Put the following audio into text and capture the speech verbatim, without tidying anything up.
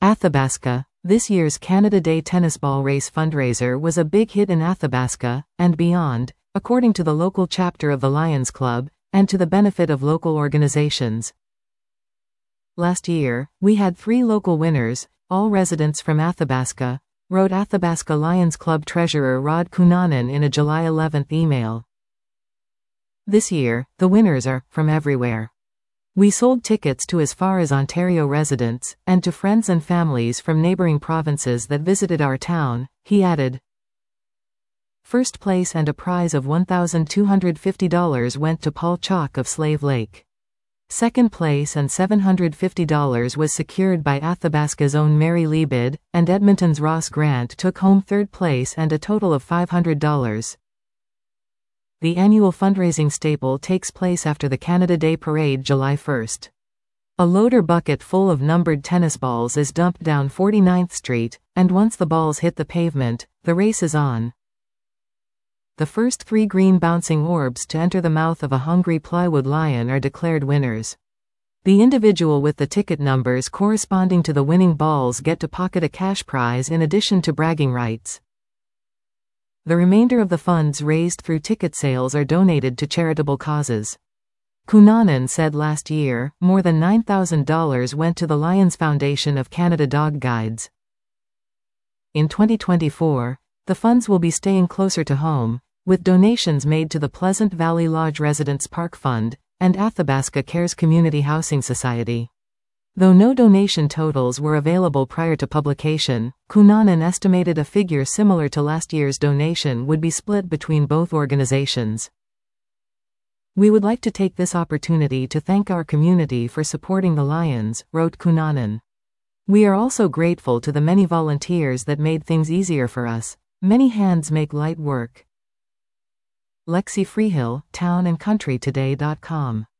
Athabasca. This year's Canada Day Tennis Ball Race fundraiser was a big hit in Athabasca and beyond, according to the local chapter of the Lions Club, and to the benefit of local organizations. Last year, we had three local winners, all residents from Athabasca, wrote Athabasca Lions Club treasurer Rod Cunanan in a July eleventh email. This year, the winners are from everywhere. We sold tickets to as far as Ontario residents, and to friends and families from neighboring provinces that visited our town, he added. First place and a prize of one thousand two hundred fifty dollars went to Paul Chalk of Slave Lake. Second place and seven hundred fifty dollars was secured by Athabasca's own Mary Liebid, and Edmonton's Ross Grant took home third place and a total of five hundred dollars. The annual fundraising staple takes place after the Canada Day Parade July first. A loader bucket full of numbered tennis balls is dumped down forty-ninth Street, and once the balls hit the pavement, the race is on. The first three green bouncing orbs to enter the mouth of a hungry plywood lion are declared winners. The individual with the ticket numbers corresponding to the winning balls get to pocket a cash prize in addition to bragging rights. The remainder of the funds raised through ticket sales are donated to charitable causes. Cunanan said last year, more than nine thousand dollars went to the Lions Foundation of Canada Dog Guides. In twenty twenty-four, the funds will be staying closer to home, with donations made to the Pleasant Valley Lodge Residents Park Fund, and Athabasca Cares Community Housing Society. Though no donation totals were available prior to publication, Cunanan estimated a figure similar to last year's donation would be split between both organizations. We would like to take this opportunity to thank our community for supporting the Lions, wrote Cunanan. We are also grateful to the many volunteers that made things easier for us. Many hands make light work. Lexi Freehill, town and country today dot com